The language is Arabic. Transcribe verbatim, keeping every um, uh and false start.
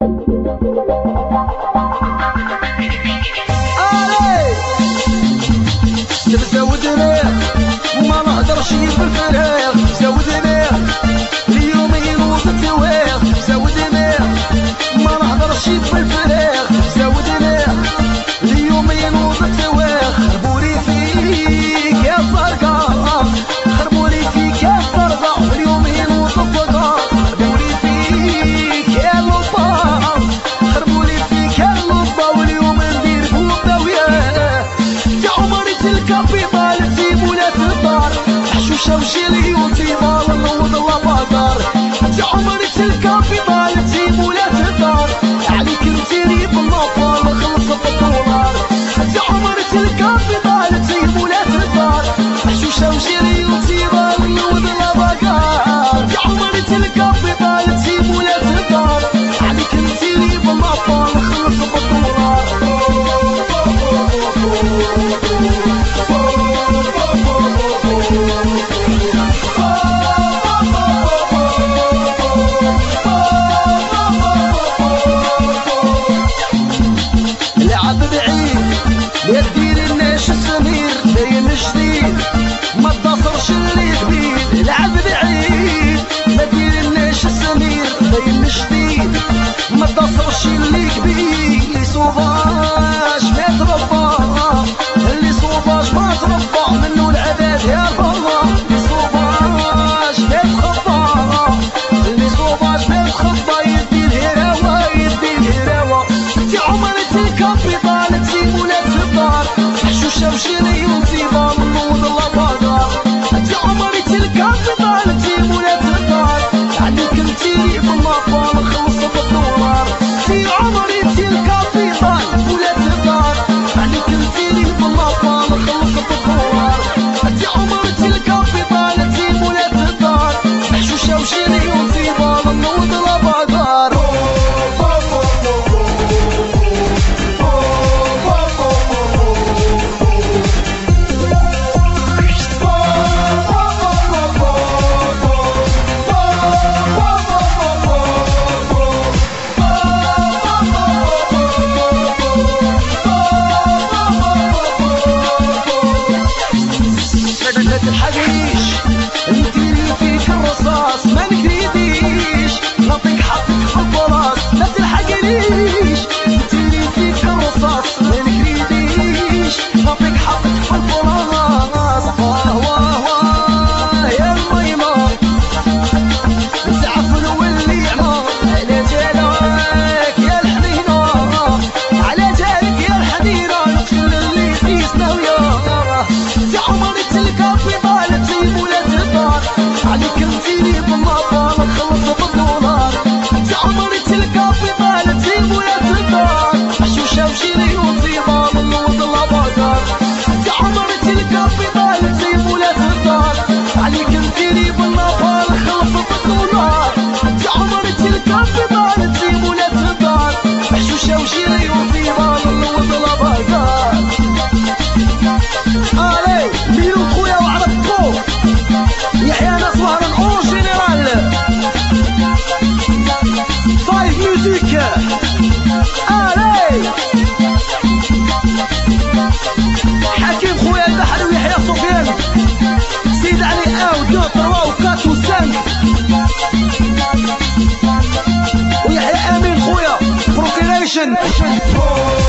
زودني ما نهضرش في الفراغ، زودني اليومين وتتويغ، زودني ما نهضرش في الفراغ، زودني اليومين وتتويغ. خربولي فيك يا فرقة، خربولي فيك يا فرقة، اليومين وتفقى. خربولي فيك يا لوطا، خربولي فيك يا لوطا، واليوم ندير بوطا وياه. يا عمري تلقى في بالتي مولات الدار، حشوشة وجيلي وطيبة ونوض لابادار. يا عمري تلقى في بالتي مولات الدار، عليك نتيري بالنافال خلص بالدولار. يا عمري تلقى في بالتي مولات الدار، حشوشة وجيلي وطيبة ونوض لابادار. يا عمري تلقى في بالتي مولات الدار، عليك نتيري بالنافال خلص بالدولار. لعب بعيد يا دير الناش السمير داين جديد، ما تصرش اللي كبير. لعب بعيد يا دير الناش السمير داين جديد، ما تصرش اللي كبير. اللي صوفاج ما تربى، اللي صوفاج ما تربى منو العباد يا الله. اللي صوفاج ما تخبى، اللي صوفاج ما تخبى، يدي الهراوة يدي الهراوة. يا عمري تلقى في بالتي مولات الدار، حشوشة وجيلي وطيبة ونوض لابادار. يا عمري تلقى في بالتي مولات الدار، عليك نتيري بالنافال خلص بالدولار. يا عمري تلقى في بالتي مولات الدار، عليك نتيري بالنافال خلص بالدولار. يا عمري تلقى في بالتي مولات الدار، حشوشة وجيلي وطيبة ونوض لابادار. ما تلحقنيش نديري فيك الرصاص، ما نكريديش نعطيك حقك في البلاص. ما تلحقنيش نديري فيك الرصاص، ما نكريديش نعطيك حقك في البلاص. واه واه واه يا الميمة نتعفن والنعمة، على جالك يا الحنينة، على جالك يا الحنينة، نقتل اللي قيسنا وياه. يا عمري تلقى في بالتي مولات الدار، عليك نتيري بالنافال خلص بالدولار. يا عمري تلقى في بالتي مولات الدار، حشوشة وجيلي وطيبة ونوض لابادار. يا عمري تلقى في بالتي مولات الدار، عليك نتيري بالنافال خلص بالدولار. يا عمري تلقى في بالتي مولات الدار، حشوشة وجيلي وطيبة ونوض لابادار. الي ميلو خويا وعرفو يحيى ناس مهران اون جينيرال فايف ميوزيك. الي حكيم خويا البحر ويحيى سفيان، سيد علي او دو تروا وكات وسانك، ويحيى امين خويا بروكيليشن.